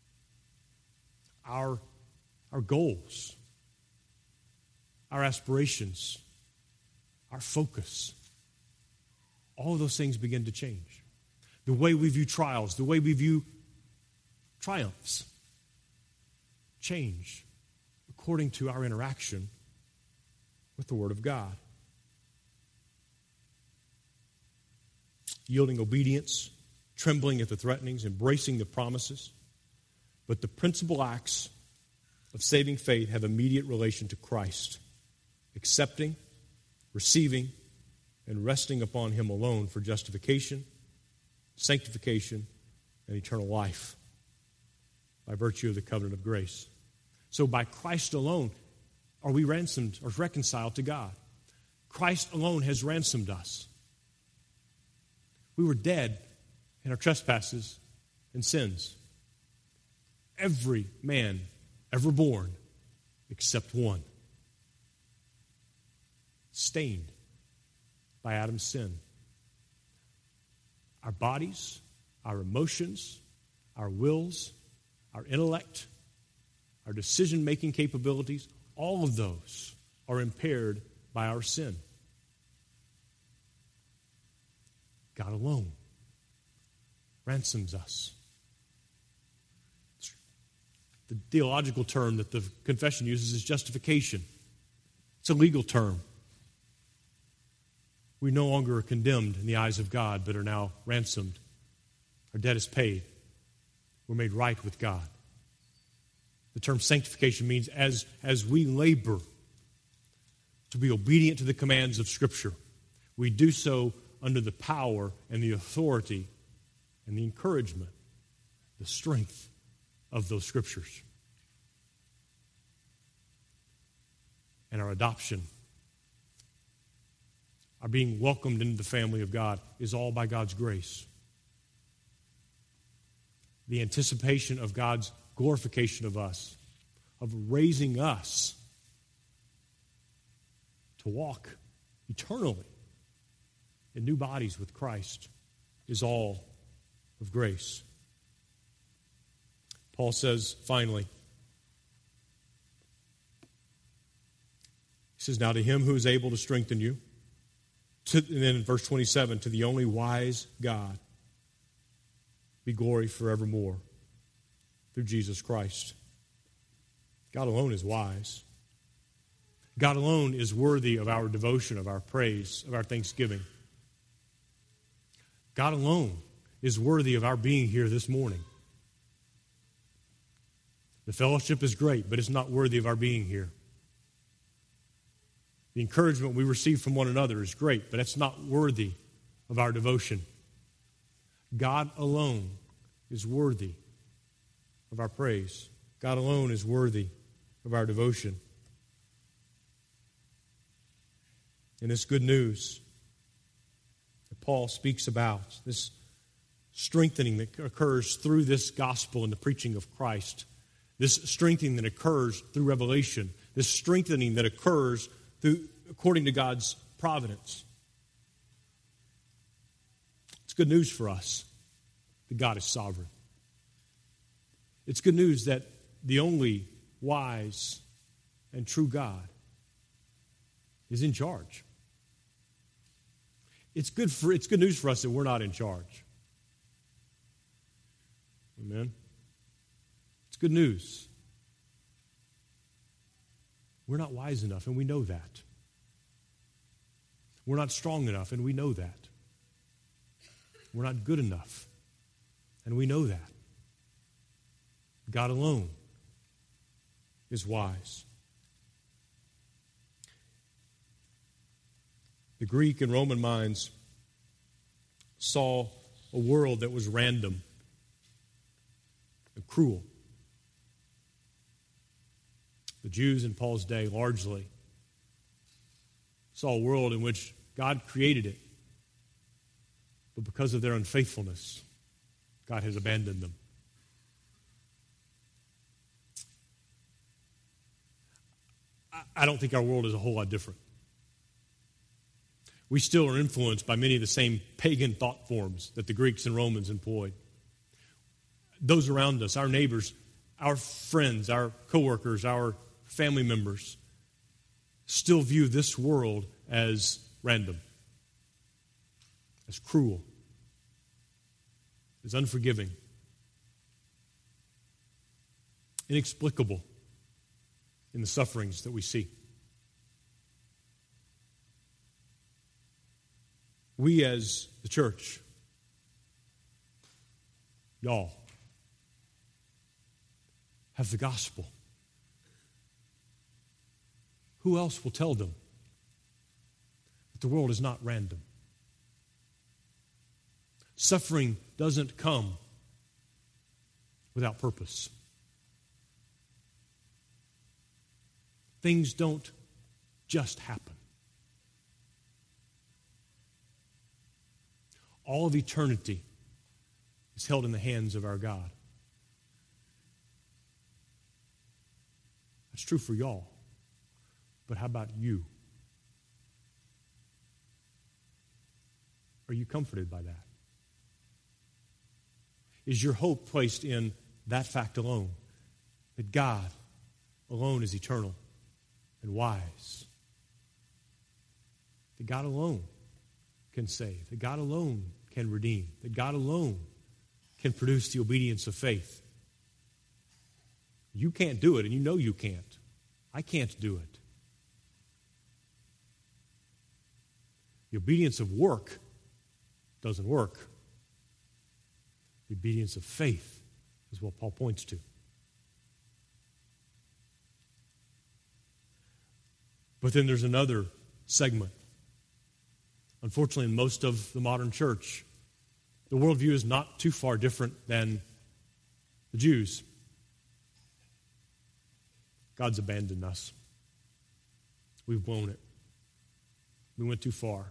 Our goals, our aspirations, our focus, all of those things begin to change. The way we view trials, the way we view triumphs change according to our interaction with the Word of God. Yielding obedience, trembling at the threatenings, embracing the promises. But the principal acts of saving faith have immediate relation to Christ, accepting, receiving, and resting upon Him alone for justification, sanctification, and eternal life by virtue of the covenant of grace. So by Christ alone are we ransomed or reconciled to God. Christ alone has ransomed us. We were dead in our trespasses and sins. Every man ever born except one, stained by Adam's sin. Our bodies, our emotions, our wills, our intellect, our decision-making capabilities, all of those are impaired by our sin. God alone ransoms us. The theological term that the confession uses is justification. It's a legal term. We no longer are condemned in the eyes of God, but are now ransomed. Our debt is paid. We're made right with God. The term sanctification means as we labor to be obedient to the commands of Scripture, we do so under the power and the authority and the encouragement, the strength of those Scriptures. And our adoption, our being welcomed into the family of God, is all by God's grace. The anticipation of God's glorification of us, of raising us to walk eternally in new bodies with Christ, is all of grace. Paul says, finally, he says, now to Him who is able to strengthen you, and then in verse 27, to the only wise God, be glory forevermore through Jesus Christ. God alone is wise. God alone is worthy of our devotion, of our praise, of our thanksgiving. God alone is worthy of our being here this morning. The fellowship is great, but it's not worthy of our being here. The encouragement we receive from one another is great, but it's not worthy of our devotion. God alone is worthy of our praise. God alone is worthy of our devotion. And this good news that Paul speaks about, this strengthening that occurs through this gospel and the preaching of Christ, this strengthening that occurs through revelation, this strengthening that occurs according to God's providence. It's good news for us that God is sovereign. It's good news that the only wise and true God is in charge. It's good news for us that we're not in charge. Amen. It's good news. We're not wise enough, and we know that. We're not strong enough, and we know that. We're not good enough, and we know that. God alone is wise. The Greek and Roman minds saw a world that was random and cruel. The Jews in Paul's day largely saw a world in which God created it, but because of their unfaithfulness, God has abandoned them. I don't think our world is a whole lot different. We still are influenced by many of the same pagan thought forms that the Greeks and Romans employed. Those around us, our neighbors, our friends, our coworkers, our family members, still view this world as random, as cruel, as unforgiving, inexplicable in the sufferings that we see. We as the church, y'all, have the gospel. Who else will tell them that the world is not random? Suffering doesn't come without purpose. Things don't just happen. All of eternity is held in the hands of our God. That's true for y'all. But how about you? Are you comforted by that? Is your hope placed in that fact alone? That God alone is eternal and wise. That God alone can save. That God alone can redeem. That God alone can produce the obedience of faith. You can't do it, and you know you can't. I can't do it. The obedience of work doesn't work. The obedience of faith is what Paul points to. But then there's another segment. Unfortunately, in most of the modern church, the worldview is not too far different than the Jews. God's abandoned us. We've blown it. We went too far.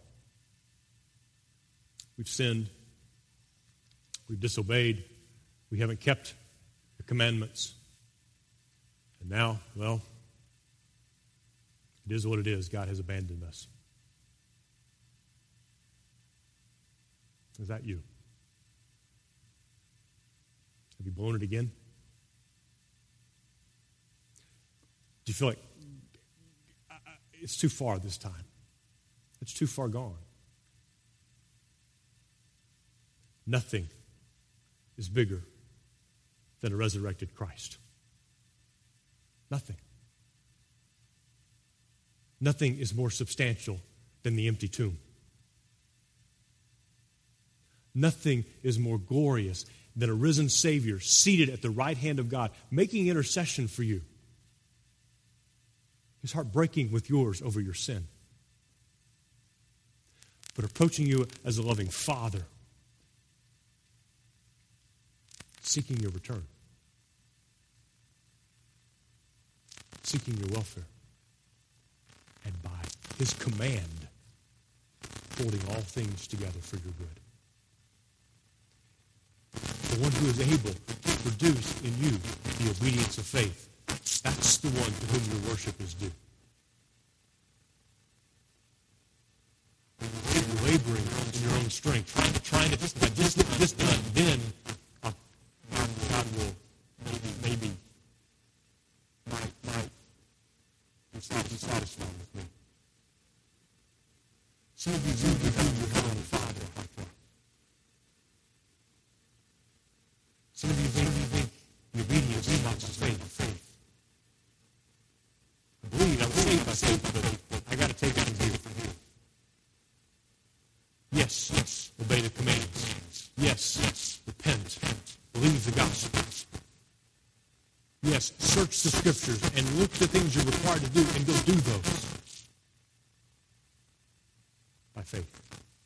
We've sinned. We've disobeyed. We haven't kept the commandments. And now, well, it is what it is. God has abandoned us. Is that you? Have you blown it again? Do you feel like it's too far this time? It's too far gone. Nothing is bigger than a resurrected Christ? Nothing. Nothing is more substantial than the empty tomb. Nothing is more glorious than a risen Savior seated at the right hand of God, making intercession for you. His heart breaking with yours over your sin, but approaching you as a loving Father, seeking your return, seeking your welfare, and by His command, holding all things together for your good. The one who is able to produce in you the obedience of faith, that's the one to whom your worship is due. If you're laboring in your own strength, trying to get this done, then God will maybe might be satisfied with me. Some of you view your Heavenly Father like that. Some of you think the obedience is not just faith. I believe I'm saved by faith, but I got to take it from here. Yes, obey the commands. Yes, repent. Believe the gospel. Yes, search the scriptures and look the things you're required to do and go do those. By faith.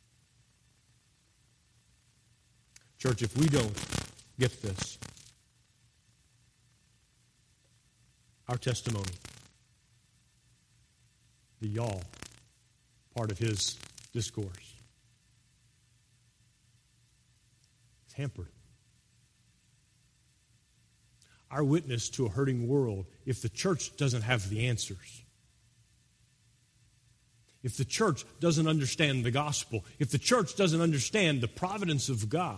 Church, if we don't get this, our testimony, the y'all part of his discourse, is hampered. Our witness to a hurting world, if the church doesn't have the answers, if the church doesn't understand the gospel, if the church doesn't understand the providence of God,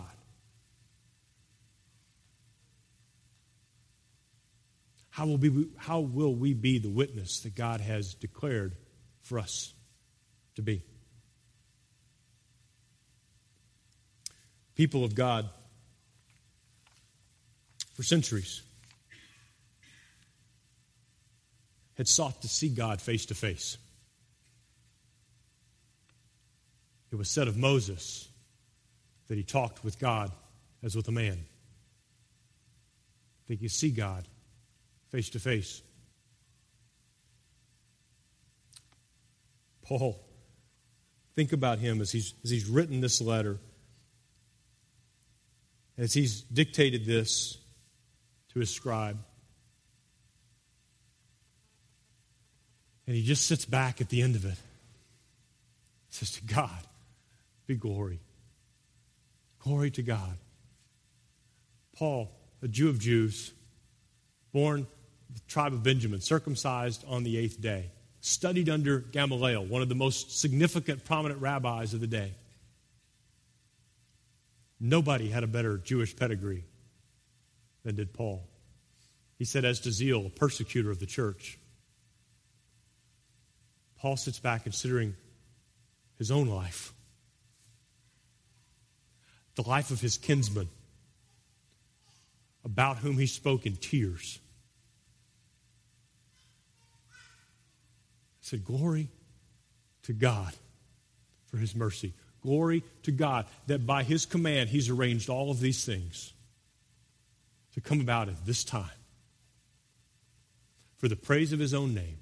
how will we be the witness that God has declared for us to be? People of God, for centuries, had sought to see God face to face. It was said of Moses that he talked with God as with a man. They could see God face to face. Paul, think about him as he's written this letter, as he's dictated this to his scribe. And he just sits back at the end of it. Says, to God be glory. Glory to God. Paul, a Jew of Jews, born the tribe of Benjamin, circumcised on the 8th day, studied under Gamaliel, one of the most significant, prominent rabbis of the day. Nobody had a better Jewish pedigree than did Paul. He said, as to zeal, a persecutor of the church. Paul sits back considering his own life, the life of his kinsman, about whom he spoke in tears. He said, glory to God for his mercy. Glory to God that by his command he's arranged all of these things to come about at this time for the praise of his own name.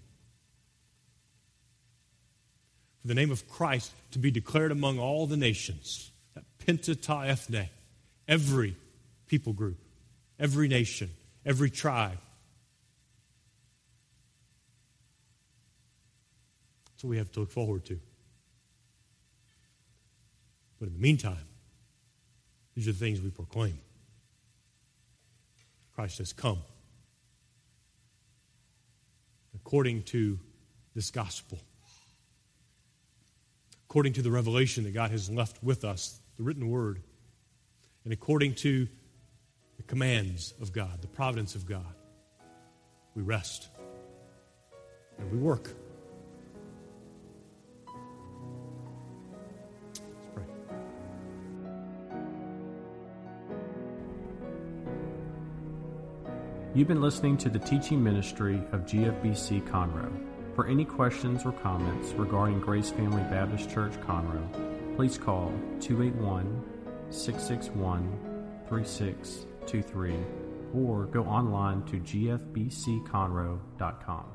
For the name of Christ to be declared among all the nations, that Pentata ethne, every people group, every nation, every tribe. That's what we have to look forward to. But in the meantime, these are the things we proclaim. Christ has come. According to this gospel. According to the revelation that God has left with us, the written word, and according to the commands of God, the providence of God, we rest and we work. Let's pray. You've been listening to the teaching ministry of GFBC Conroe. For any questions or comments regarding Grace Family Baptist Church Conroe, please call 281-661-3623 or go online to gfbcconroe.com.